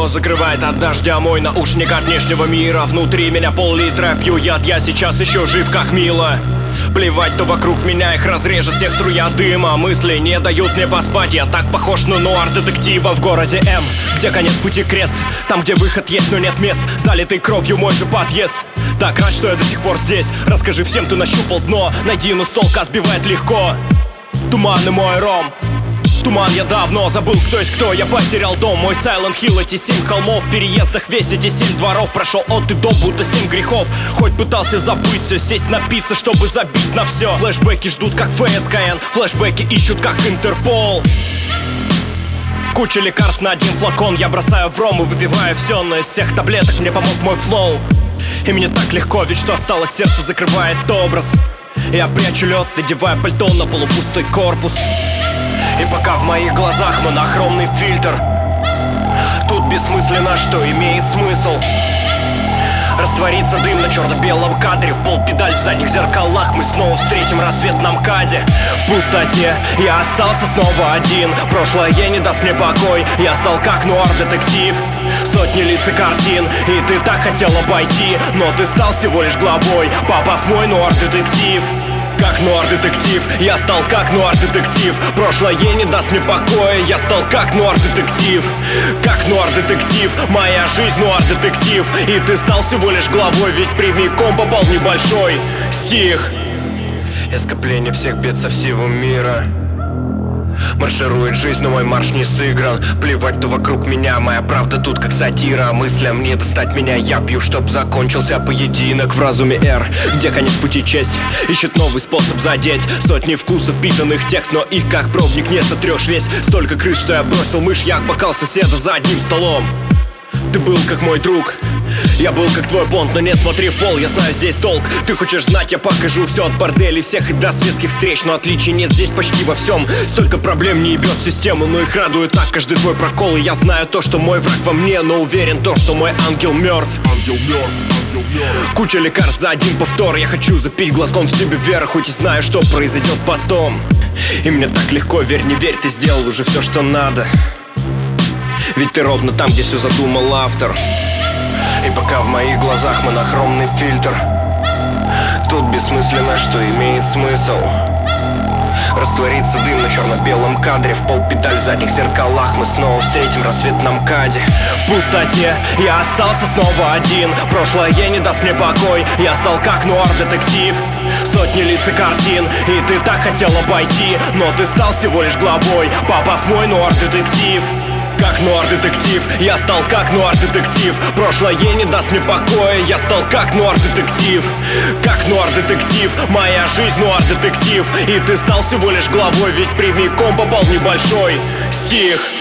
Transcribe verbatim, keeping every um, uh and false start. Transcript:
окно закрывает от дождя мой наушник от внешнего мира. Внутри меня пол-литра, пью яд, я сейчас еще жив, как мило. Плевать, то вокруг меня их разрежет всех струя дыма. Мысли не дают мне поспать, я так похож на нуар-детектива. В городе М, где конец пути крест, там, где выход есть, но нет мест. Залитый кровью мой же подъезд. Так рад, что я до сих пор здесь. Расскажи всем, ты нащупал дно. Найди, но с толка сбивает легко. Туманный мой ром. Туман, я давно забыл, кто есть кто. Я потерял дом, мой Silent Hill. Эти семь холмов, в переездах весь эти семь дворов. Прошел от и до, будто семь грехов. Хоть пытался забыть все, сесть напиться, чтобы забить на все. Флэшбэки ждут, как эф эс ка эн. Флэшбэки ищут, как Интерпол. Куча лекарств на один флакон. Я бросаю в ром и выпиваю все. Но из всех таблеток мне помог мой флоу. И мне так легко, ведь что осталось, сердце закрывает образ. Я прячу лед, надеваю пальто на полупустой корпус. И пока в моих глазах монохромный фильтр, тут бессмысленно, что имеет смысл. Растворится дым на черно-белом кадре. В полпедаль в задних зеркалах. Мы снова встретим рассвет на МКАДе. В пустоте я остался снова один. Прошлое не даст мне покой. Я стал как нуар-детектив. Сотни лиц и картин. И ты так хотел обойти, но ты стал всего лишь главой, попав в мой нуар-детектив. Как нуар-детектив, я стал как нуар-детектив. Прошлое не даст мне покоя. Я стал как нуар-детектив. Как нуар-детектив, моя жизнь нуар-детектив. И ты стал всего лишь главой, ведь прямиком попал в небольшой стих. Я скопление всех бед со всего мира. Марширует жизнь, но мой марш не сыгран. Плевать, то вокруг меня, моя правда тут как сатира. Мыслям не достать меня, я бью, чтоб закончился поединок. В разуме R, где конец пути честь, ищет новый способ задеть. Сотни вкусов, впитанных текст, но их как пробник не сотрешь весь. Столько крыс, что я бросил мышь, я бокал соседа за одним столом. Ты был как мой друг, я был как твой понт, но не смотри в пол, я знаю здесь толк. Ты хочешь знать, я покажу все от борделей всех и до светских встреч. Но отличий нет здесь почти во всем. Столько проблем не ебет систему, но их радует так каждый твой прокол. И я знаю то, что мой враг во мне, но уверен то, что мой ангел мертв. Ангел мертв, ангел мертв. Куча лекарств за один повтор. Я хочу запить глотком в себе веру, хоть и знаю, что произойдет потом. И мне так легко, верь, не верь, ты сделал уже все, что надо. Ведь ты ровно там, где все задумал автор. И пока в моих глазах монохромный фильтр, тут бессмысленно, что имеет смысл. Растворится дым на черно-белом кадре. В полпедаль в задних зеркалах. Мы снова встретим рассвет на МКАДе. В пустоте я остался снова один. Прошлое не даст мне покой. Я стал как нуар-детектив. Сотни лиц и картин. И ты так хотел обойти, но ты стал всего лишь главой, попав в мой нуар-детектив. Как нуар-детектив, я стал как нуар-детектив. Прошлое не даст мне покоя. Я стал как нуар-детектив. Как нуар-детектив, моя жизнь нуар-детектив. И ты стал всего лишь главой, ведь прямиком попал в небольшой стих.